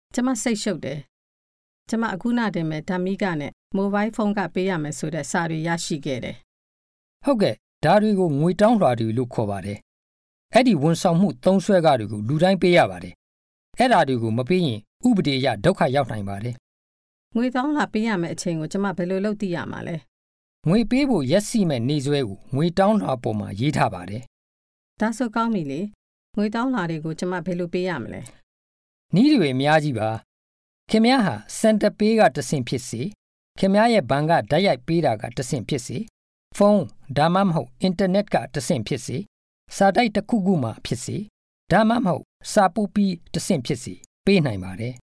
ကျမစိတ်ရှုပ်တယ်ကျမအခုနတင်မဲ့ဓာမီကနဲ့မိုဘိုင်းဖုန်းကပေးရမယ်ဆိုတဲ့စာတွေရရှိခဲ့တယ်ဟုတ်ကဲ့ဒါတွေကိုငွေတောင်းလွှာတွေလို့ခေါ်ပါတယ်အဲ့ဒီဝန်ဆောင်မှုသုံးစွဲကားတွေကိုလူတိုင်းပေးရပါတယ်အဲ့ဒါတွေကိုမပေးရင်ဥပဒေအရဒုက္ခရောက်နိုင်ပါတယ်ငွေတောင်းလွှာပေးရမယ့်အချိန်ကိုကျမဘယ်လိုလုပ်သိရမှာလဲငွေပေးဖို့ရက်စီမဲ့နေစွဲကိုငွေတောင်းလွှာပေါ်မှာရေးထားပါတယ်ဒါဆိုကောင်းပြီလေငွေတောင်းလွှာတွေကိုကျမဘယ်လိုပေးရမလဲနည်းတွေအများကြီးပါခင်ဗျားဟာစင်တာပေးကတဆင့်ဖြစ်စေခင်ဗျားရဲ့ဘဏ်ကဓာတ်ရိုက်ပေးတာကတဆင့်ဖြစ်စေဖုန်းဒါမှမဟုတ်အင်တာနက်ကတဆင့်ဖြစ်စေစာတိုက်တစ်ခုခုမှဖြစ်စေဒါမှမဟုတ်စာပို့ပြီးတဆင့်ဖြစ်စေပေးနိုင်ပါတယ်